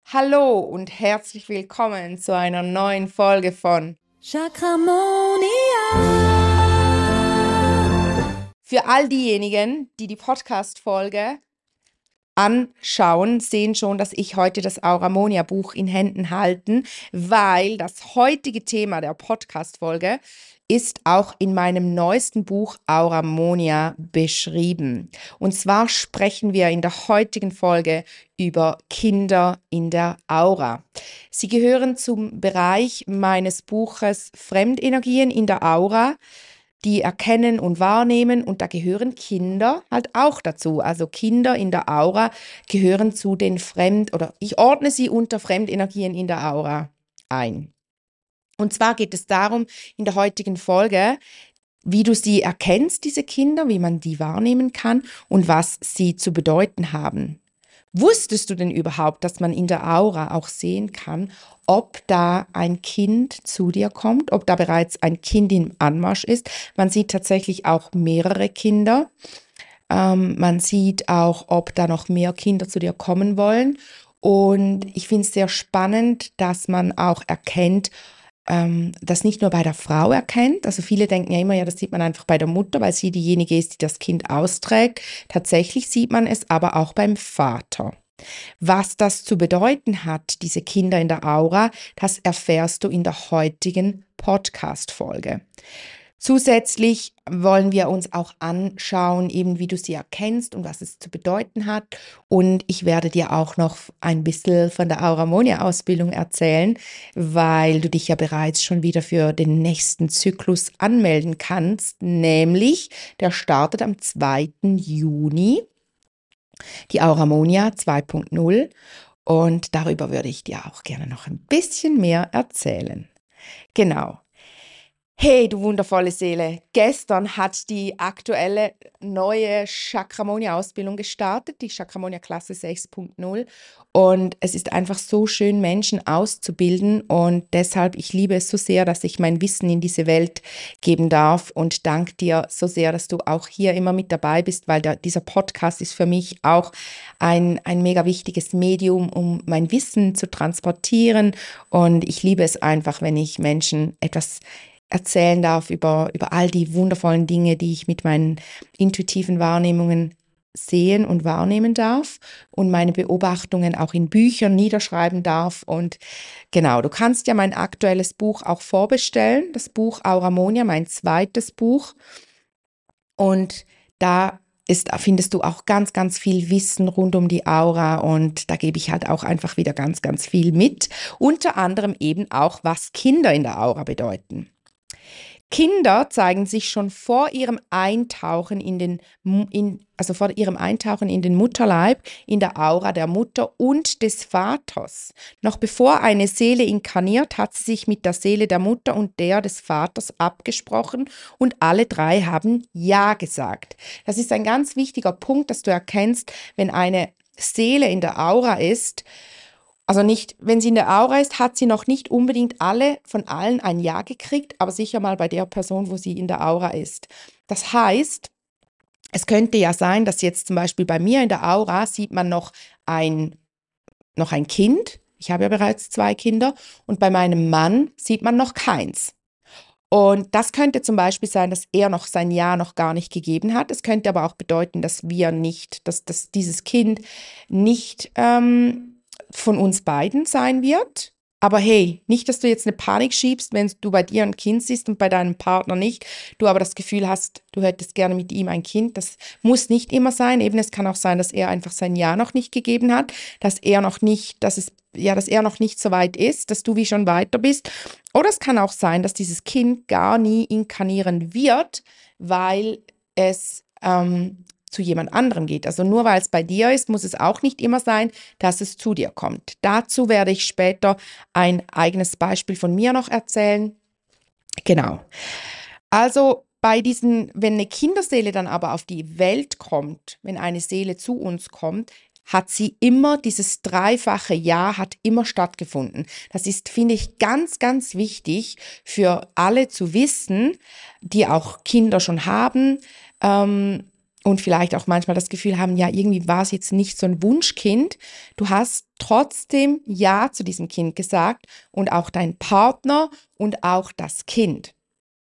Hallo und herzlich willkommen zu einer neuen Folge von Chakramonia. Für all diejenigen, die die Podcast-Folge anschauen, sehen schon, dass ich heute das Auramonia-Buch in Händen halte, weil das heutige Thema der Podcast-Folge ist auch in meinem neuesten Buch Auramonia beschrieben. Und zwar sprechen wir in der heutigen Folge über Kinder in der Aura. Sie gehören zum Bereich meines Buches Fremdenergien in der Aura, die erkennen und wahrnehmen, und da gehören Kinder halt auch dazu. Also Kinder in der Aura gehören zu den oder ich ordne sie unter Fremdenergien in der Aura ein. Und zwar geht es darum, in der heutigen Folge, wie du sie erkennst, diese Kinder, wie man die wahrnehmen kann und was sie zu bedeuten haben. Wusstest du denn überhaupt, dass man in der Aura auch sehen kann, ob da ein Kind zu dir kommt, ob da bereits ein Kind im Anmarsch ist? Man sieht tatsächlich auch mehrere Kinder. Man sieht auch, ob da noch mehr Kinder zu dir kommen wollen. Und ich finde es sehr spannend, dass man auch erkennt, das nicht nur bei der Frau erkennt. Also viele denken ja immer, ja, das sieht man einfach bei der Mutter, weil sie diejenige ist, die das Kind austrägt. Tatsächlich sieht man es aber auch beim Vater. Was das zu bedeuten hat, diese Kinder in der Aura, das erfährst du in der heutigen Podcast-Folge. Zusätzlich wollen wir uns auch anschauen, eben wie du sie erkennst und was es zu bedeuten hat. Und ich werde dir auch noch ein bisschen von der Auramonia-Ausbildung erzählen, weil du dich ja bereits schon wieder für den nächsten Zyklus anmelden kannst. Nämlich, der startet am 2. Juni, die Auramonia 2.0. Und darüber würde ich dir auch gerne noch ein bisschen mehr erzählen. Genau. Hey, du wundervolle Seele, gestern hat die aktuelle neue Chakramonia-Ausbildung gestartet, die Chakramonia-Klasse 6.0, und es ist einfach so schön, Menschen auszubilden, und deshalb, ich liebe es so sehr, dass ich mein Wissen in diese Welt geben darf, und danke dir so sehr, dass du auch hier immer mit dabei bist, weil dieser Podcast ist für mich auch ein mega wichtiges Medium, um mein Wissen zu transportieren, und ich liebe es einfach, wenn ich Menschen etwas erzählen darf über all die wundervollen Dinge, die ich mit meinen intuitiven Wahrnehmungen sehen und wahrnehmen darf und meine Beobachtungen auch in Büchern niederschreiben darf. Und genau, du kannst ja mein aktuelles Buch auch vorbestellen, das Buch Auramonia, mein zweites Buch. Und da findest du auch ganz, ganz viel Wissen rund um die Aura, und da gebe ich halt auch einfach wieder ganz, ganz viel mit. Unter anderem eben auch, was Kinder in der Aura bedeuten. Kinder zeigen sich schon vor ihrem Eintauchen vor ihrem Eintauchen in den Mutterleib, in der Aura der Mutter und des Vaters. Noch bevor eine Seele inkarniert, hat sie sich mit der Seele der Mutter und der des Vaters abgesprochen, und alle drei haben Ja gesagt. Das ist ein ganz wichtiger Punkt, dass du erkennst, wenn eine Seele in der Aura ist. Also nicht, wenn sie in der Aura ist, hat sie noch nicht unbedingt von allen ein Ja gekriegt, aber sicher mal bei der Person, wo sie in der Aura ist. Das heißt, es könnte ja sein, dass jetzt zum Beispiel bei mir in der Aura sieht man noch ein Kind. Ich habe ja bereits 2 Kinder, und bei meinem Mann sieht man noch keins. Und das könnte zum Beispiel sein, dass er noch sein Ja noch gar nicht gegeben hat. Es könnte aber auch bedeuten, dass dieses Kind nicht von uns beiden sein wird. Aber hey, nicht, dass du jetzt eine Panik schiebst, wenn du bei dir ein Kind siehst und bei deinem Partner nicht, du aber das Gefühl hast, du hättest gerne mit ihm ein Kind. Das muss nicht immer sein. Eben, es kann auch sein, dass er einfach sein Ja noch nicht gegeben hat, dass er noch nicht so weit ist, dass du wie schon weiter bist. Oder es kann auch sein, dass dieses Kind gar nie inkarnieren wird, weil es zu jemand anderem geht. Also nur weil es bei dir ist, muss es auch nicht immer sein, dass es zu dir kommt. Dazu werde ich später ein eigenes Beispiel von mir noch erzählen. Genau. Also wenn eine Kinderseele dann aber auf die Welt kommt, wenn eine Seele zu uns kommt, hat sie immer dieses dreifache Ja, hat immer stattgefunden. Das ist, finde ich, ganz, ganz wichtig für alle zu wissen, die auch Kinder schon haben. und vielleicht auch manchmal das Gefühl haben, ja, irgendwie war es jetzt nicht so ein Wunschkind. Du hast trotzdem Ja zu diesem Kind gesagt und auch dein Partner und auch das Kind.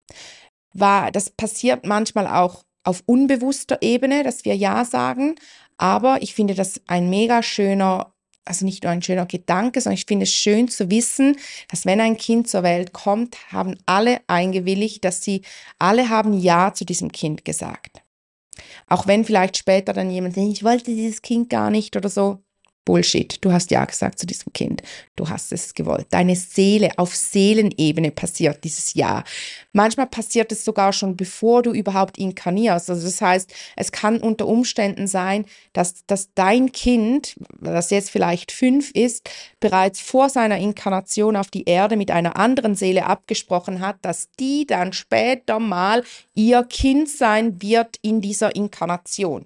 Das passiert manchmal auch auf unbewusster Ebene, dass wir Ja sagen, aber ich finde das ein mega schöner, also nicht nur ein schöner Gedanke, sondern ich finde es schön zu wissen, dass wenn ein Kind zur Welt kommt, haben alle eingewilligt, alle haben Ja zu diesem Kind gesagt. Auch wenn vielleicht später dann jemand sagt, ich wollte dieses Kind gar nicht oder so. Bullshit. Du hast Ja gesagt zu diesem Kind. Du hast es gewollt. Deine Seele, auf Seelenebene passiert dieses Ja. Manchmal passiert es sogar schon, bevor du überhaupt inkarnierst. Also das heißt, es kann unter Umständen sein, dass dein Kind, das jetzt vielleicht 5 ist, bereits vor seiner Inkarnation auf die Erde mit einer anderen Seele abgesprochen hat, dass die dann später mal ihr Kind sein wird in dieser Inkarnation.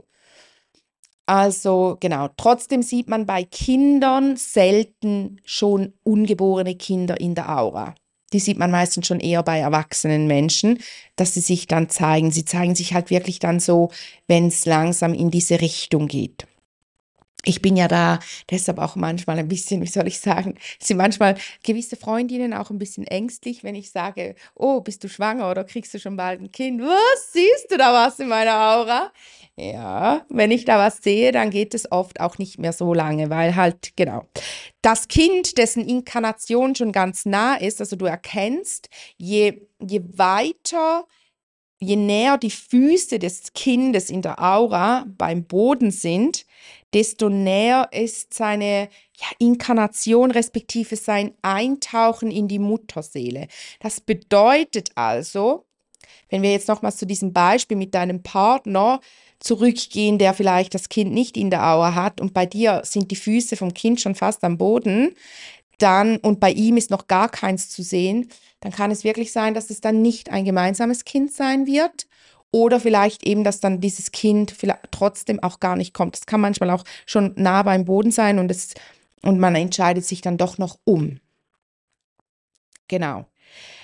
Also genau, trotzdem sieht man bei Kindern selten schon ungeborene Kinder in der Aura. Die sieht man meistens schon eher bei erwachsenen Menschen, dass sie sich dann zeigen. Sie zeigen sich halt wirklich dann so, wenn es langsam in diese Richtung geht. Ich bin ja da deshalb auch manchmal ein bisschen, wie soll ich sagen, sind manchmal gewisse Freundinnen auch ein bisschen ängstlich, wenn ich sage, oh, bist du schwanger oder kriegst du schon bald ein Kind? Was, siehst du da was in meiner Aura? Ja, wenn ich da was sehe, dann geht es oft auch nicht mehr so lange, weil halt, genau, das Kind, dessen Inkarnation schon ganz nah ist, also du erkennst, je weiter, je näher die Füße des Kindes in der Aura beim Boden sind, desto näher ist seine Inkarnation respektive sein Eintauchen in die Mutterseele. Das bedeutet also, wenn wir jetzt nochmals zu diesem Beispiel mit deinem Partner zurückgehen, der vielleicht das Kind nicht in der Aura hat und bei dir sind die Füße vom Kind schon fast am Boden, und bei ihm ist noch gar keins zu sehen, dann kann es wirklich sein, dass es dann nicht ein gemeinsames Kind sein wird oder vielleicht eben, dass dann dieses Kind trotzdem auch gar nicht kommt. Das kann manchmal auch schon nah beim Boden sein und man entscheidet sich dann doch noch um. Genau.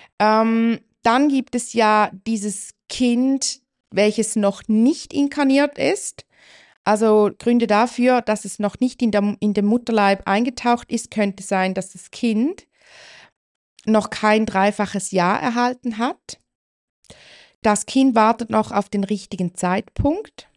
Dann gibt es ja dieses Kind, welches noch nicht inkarniert ist. Also Gründe dafür, dass es noch nicht in dem Mutterleib eingetaucht ist, könnte sein, dass das Kind noch kein dreifaches Ja erhalten hat. Das Kind wartet noch auf den richtigen Zeitpunkt.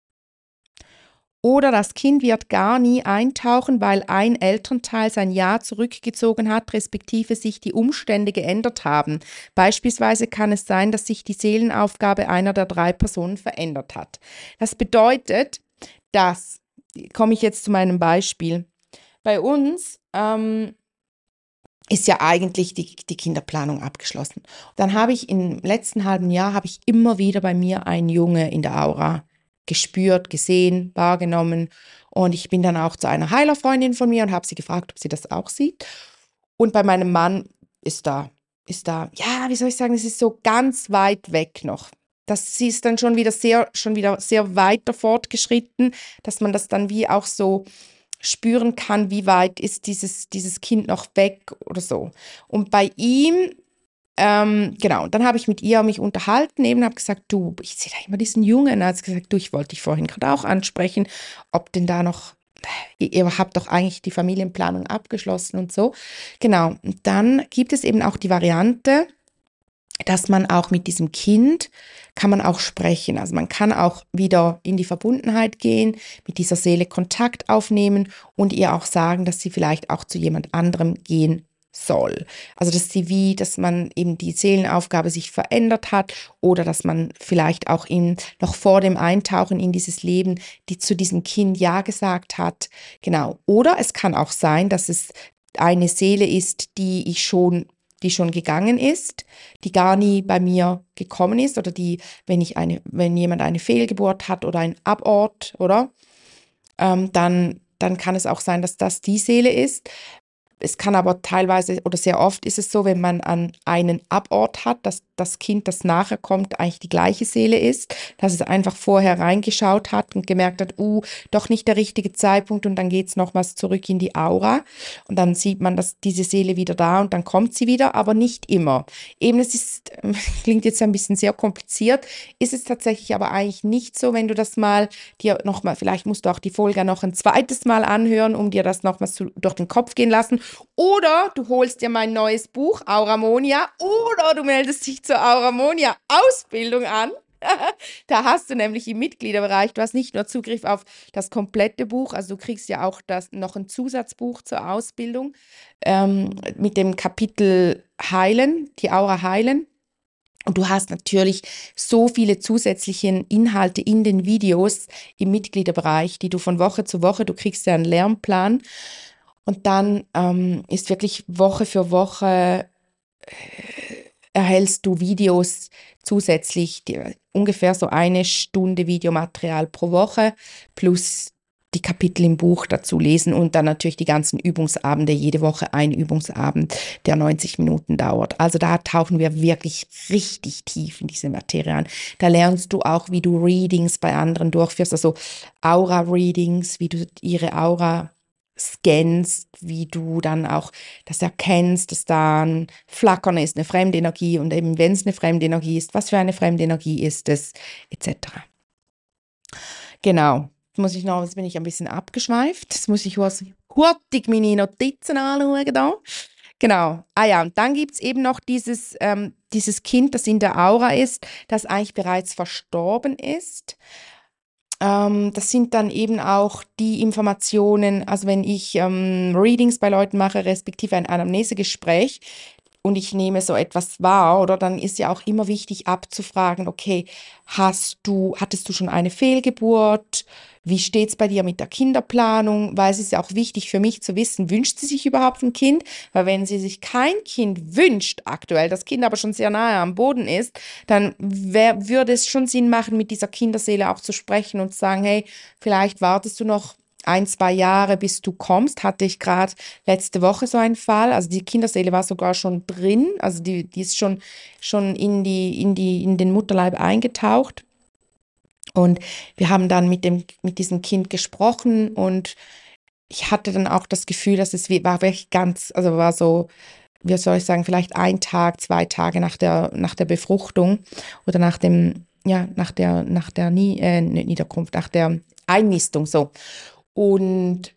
Oder das Kind wird gar nie eintauchen, weil ein Elternteil sein Ja zurückgezogen hat, respektive sich die Umstände geändert haben. Beispielsweise kann es sein, dass sich die Seelenaufgabe einer der 3 Personen verändert hat. Das bedeutet, komme ich jetzt zu meinem Beispiel. Bei uns ist ja eigentlich die Kinderplanung abgeschlossen. Dann habe ich im letzten halben Jahr immer wieder bei mir einen Junge in der Aura gespürt, gesehen, wahrgenommen. Und ich bin dann auch zu einer Heilerfreundin von mir und habe sie gefragt, ob sie das auch sieht. Und bei meinem Mann ist da, ja, wie soll ich sagen, es ist so ganz weit weg noch. Das ist dann schon wieder sehr weiter fortgeschritten, dass man das dann wie auch so spüren kann, wie weit ist dieses Kind noch weg oder so. Und bei ihm, genau, und dann habe ich mit ihr mich unterhalten, eben habe gesagt, du, ich sehe da immer diesen Jungen. Er hat gesagt, du, ich wollte dich vorhin gerade auch ansprechen, ob denn da noch, ihr habt doch eigentlich die Familienplanung abgeschlossen und so. Genau, und dann gibt es eben auch die Variante, dass man auch mit diesem Kind kann man auch sprechen. Also man kann auch wieder in die Verbundenheit gehen, mit dieser Seele Kontakt aufnehmen und ihr auch sagen, dass sie vielleicht auch zu jemand anderem gehen soll. Also dass man eben die Seelenaufgabe sich verändert hat oder dass man vielleicht auch noch vor dem Eintauchen in dieses Leben, zu diesem Kind Ja gesagt hat. Genau. Oder es kann auch sein, dass es eine Seele ist, die schon gegangen ist, die gar nie bei mir gekommen ist oder wenn jemand eine Fehlgeburt hat oder ein Abort, oder? Dann kann es auch sein, dass das die Seele ist. Es kann aber teilweise oder sehr oft ist es so, wenn man an einen Abort hat, dass das Kind, das nachher kommt, eigentlich die gleiche Seele ist, dass es einfach vorher reingeschaut hat und gemerkt hat, doch nicht der richtige Zeitpunkt und dann geht es nochmals zurück in die Aura und dann sieht man, dass diese Seele wieder da und dann kommt sie wieder, aber nicht immer. Eben, es ist, klingt jetzt ein bisschen sehr kompliziert, ist es tatsächlich aber eigentlich nicht so, wenn du das mal dir nochmal, vielleicht musst du auch die Folge noch ein zweites Mal anhören, um dir das nochmals durch den Kopf gehen lassen. Oder du holst dir mein neues Buch, Auramonia, oder du meldest dich zur Auramonia Ausbildung an. Da hast du nämlich im Mitgliederbereich, du hast nicht nur Zugriff auf das komplette Buch, also du kriegst ja auch noch ein Zusatzbuch zur Ausbildung mit dem Kapitel Heilen, die Aura heilen. Und du hast natürlich so viele zusätzliche Inhalte in den Videos im Mitgliederbereich, die du von Woche zu Woche, du kriegst ja einen Lernplan und dann ist wirklich Woche für Woche erhältst du Videos zusätzlich, ungefähr so 1 Stunde Videomaterial pro Woche plus die Kapitel im Buch dazu lesen und dann natürlich die ganzen Übungsabende, jede Woche ein Übungsabend, der 90 Minuten dauert. Also da tauchen wir wirklich richtig tief in diese Materie an. Da lernst du auch, wie du Readings bei anderen durchführst, also Aura-Readings, wie du ihre Aura scannst, wie du dann auch das erkennst, dass da ein Flackern ist, eine fremde Energie und eben wenn es eine fremde Energie ist, was für eine fremde Energie ist es, etc. Genau. Jetzt bin ich ein bisschen abgeschweift. Jetzt muss ich hurtig meine Notizen anschauen da. Genau. Ah ja, und dann gibt es eben noch dieses Kind, das in der Aura ist, das eigentlich bereits verstorben ist. Das sind dann eben auch die Informationen, also wenn ich Readings bei Leuten mache, respektive ein Anamnesegespräch und ich nehme so etwas wahr, oder dann ist ja auch immer wichtig abzufragen, okay, hattest du schon eine Fehlgeburt? Wie steht es bei dir mit der Kinderplanung? Weil es ist ja auch wichtig für mich zu wissen, wünscht sie sich überhaupt ein Kind? Weil wenn sie sich kein Kind wünscht aktuell, das Kind aber schon sehr nahe am Boden ist, dann würde es schon Sinn machen, mit dieser Kinderseele auch zu sprechen und zu sagen, hey, vielleicht wartest du noch 1, 2 Jahre, bis du kommst, hatte ich gerade letzte Woche so einen Fall. Also die Kinderseele war sogar schon drin, also die ist schon in den Mutterleib eingetaucht. Und wir haben dann mit diesem Kind gesprochen und ich hatte dann auch das Gefühl, dass war wirklich also war so, wie soll ich sagen, vielleicht 1 Tag, 2 Tage nach der Befruchtung oder nach der Niederkunft, nach der Einnistung so. Und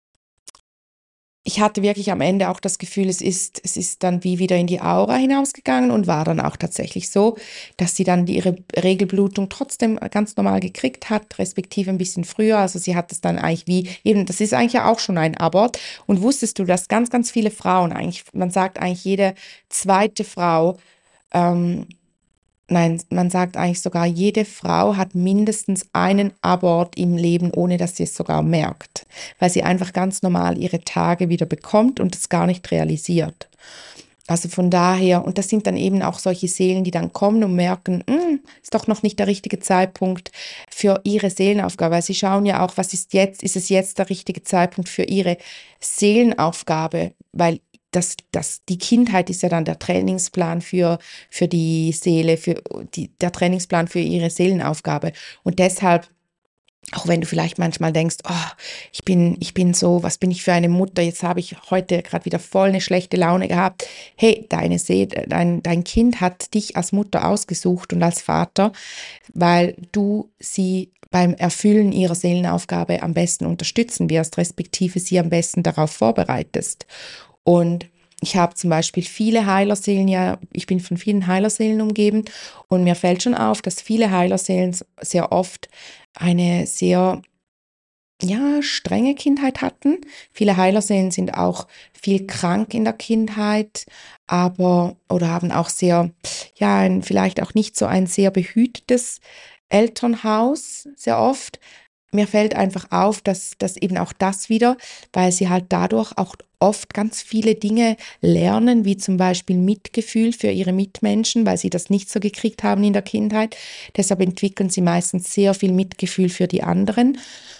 ich hatte wirklich am Ende auch das Gefühl, es ist dann wie wieder in die Aura hinausgegangen und war dann auch tatsächlich so, dass sie dann ihre Regelblutung trotzdem ganz normal gekriegt hat, respektive ein bisschen früher. Also sie hat es dann eigentlich das ist eigentlich ja auch schon ein Abort. Und wusstest du, dass ganz, ganz viele Frauen eigentlich, man sagt eigentlich jede zweite Frau, nein, man sagt eigentlich sogar, jede Frau hat mindestens einen Abort im Leben, ohne dass sie es sogar merkt, weil sie einfach ganz normal ihre Tage wieder bekommt und es gar nicht realisiert. Also von daher, und das sind dann eben auch solche Seelen, die dann kommen und merken, ist doch noch nicht der richtige Zeitpunkt für ihre Seelenaufgabe, weil sie schauen ja auch, ist es jetzt der richtige Zeitpunkt für ihre Seelenaufgabe, weil die Kindheit ist ja dann der Trainingsplan für die Seele, der Trainingsplan für ihre Seelenaufgabe. Und deshalb, auch wenn du vielleicht manchmal denkst, ich bin so, was bin ich für eine Mutter, jetzt habe ich heute gerade wieder voll eine schlechte Laune gehabt. Hey, dein Kind hat dich als Mutter ausgesucht und als Vater, weil du sie beim Erfüllen ihrer Seelenaufgabe am besten unterstützen wirst, respektive sie am besten darauf vorbereitest. Und ich habe zum Beispiel viele Heilerseelen, ich bin von vielen Heilerseelen umgeben und mir fällt schon auf, dass viele Heilerseelen sehr oft eine sehr strenge Kindheit hatten. Viele Heilerseelen sind auch viel krank in der Kindheit, oder haben auch vielleicht auch nicht so ein sehr behütetes Elternhaus, sehr oft. Mir fällt einfach auf, dass eben auch das wieder, weil sie halt dadurch auch oft ganz viele Dinge lernen, wie zum Beispiel Mitgefühl für ihre Mitmenschen, weil sie das nicht so gekriegt haben in der Kindheit. Deshalb entwickeln sie meistens sehr viel Mitgefühl für die anderen.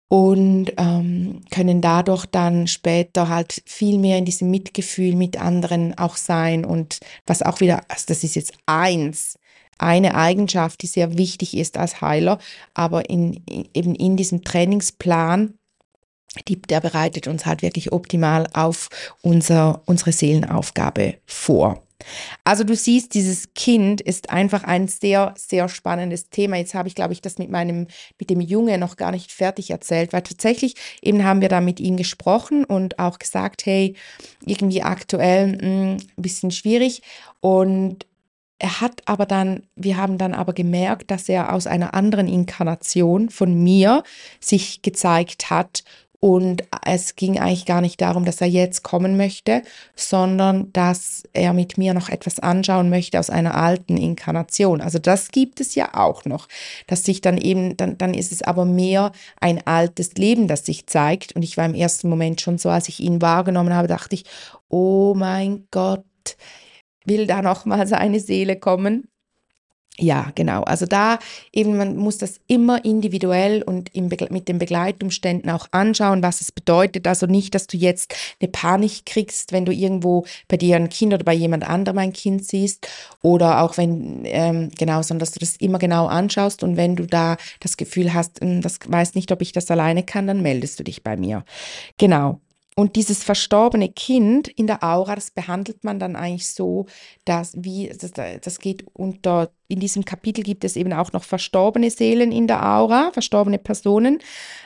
und können dadurch dann später halt viel mehr in diesem Mitgefühl mit anderen auch sein und was auch wieder, also das ist jetzt eine Eigenschaft, die sehr wichtig ist als Heiler, aber eben in diesem Trainingsplan, der bereitet uns halt wirklich optimal auf unsere Seelenaufgabe vor. Also du siehst, dieses Kind ist einfach ein sehr, sehr spannendes Thema. Jetzt habe ich, glaube ich, das mit dem Junge noch gar nicht fertig erzählt, weil tatsächlich eben haben wir da mit ihm gesprochen und auch gesagt, hey, irgendwie aktuell ein bisschen schwierig. Und wir haben dann aber gemerkt, dass er aus einer anderen Inkarnation von mir sich gezeigt hat. Und es ging eigentlich gar nicht darum, dass er jetzt kommen möchte, sondern dass er mit mir noch etwas anschauen möchte aus einer alten Inkarnation. Also das gibt es ja auch noch, dass sich dann eben, dann ist es aber mehr ein altes Leben, das sich zeigt. Und ich war im ersten Moment schon so, als ich ihn wahrgenommen habe, dachte ich, oh mein Gott, will da noch mal seine Seele kommen? Ja, genau. Also da eben, man muss das immer individuell und mit den Begleitumständen auch anschauen, was es bedeutet. Also nicht, dass du jetzt eine Panik kriegst, wenn du irgendwo bei dir ein Kind oder bei jemand anderem ein Kind siehst oder auch wenn, genau, sondern dass du das immer genau anschaust und wenn du da das Gefühl hast, das weiß nicht, ob ich das alleine kann, dann meldest du dich bei mir. Genau. Und dieses verstorbene Kind in der Aura, das behandelt man dann eigentlich so, das geht in diesem Kapitel gibt es eben auch noch verstorbene Seelen in der Aura, verstorbene Personen,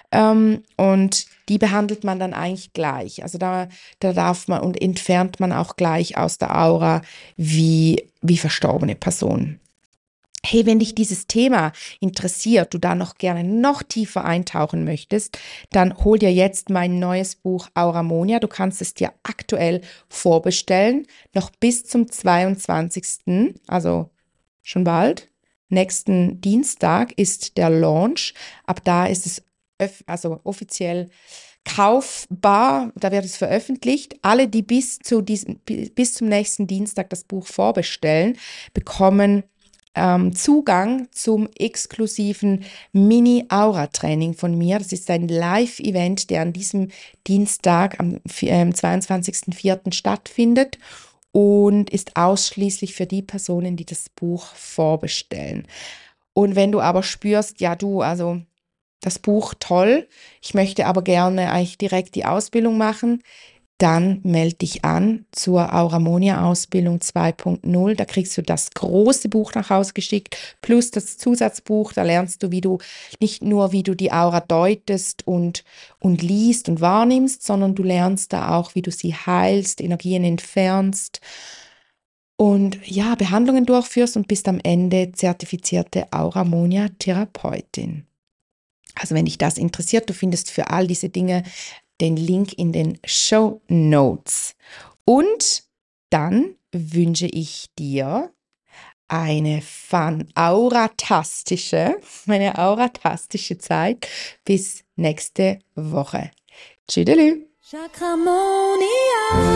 und die behandelt man dann eigentlich gleich. Also da darf man und entfernt man auch gleich aus der Aura wie verstorbene Personen. Hey, wenn dich dieses Thema interessiert, du da noch gerne noch tiefer eintauchen möchtest, dann hol dir jetzt mein neues Buch Auramonia. Du kannst es dir aktuell vorbestellen, noch bis zum 22., also schon bald. Nächsten Dienstag ist der Launch. Ab da ist es also offiziell kaufbar, da wird es veröffentlicht. Alle, die bis zum nächsten Dienstag das Buch vorbestellen, bekommen Zugang zum exklusiven Mini-Aura-Training von mir. Das ist ein Live-Event, der an diesem Dienstag, am 22.04. stattfindet und ist ausschließlich für die Personen, die das Buch vorbestellen. Und wenn du aber spürst, ja also das Buch toll, ich möchte aber gerne eigentlich direkt die Ausbildung machen, dann melde dich an zur Auramonia-Ausbildung 2.0. Da kriegst du das große Buch nach Hause geschickt, plus das Zusatzbuch. Da lernst du, nicht nur, wie du die Aura deutest und liest und wahrnimmst, sondern du lernst da auch, wie du sie heilst, Energien entfernst und ja, Behandlungen durchführst und bist am Ende zertifizierte Auramonia-Therapeutin. Also wenn dich das interessiert, du findest für all diese Dinge den Link in den Show Notes. Und dann wünsche ich dir eine auratastische Zeit bis nächste Woche. Tschüdelü. Chakramonia.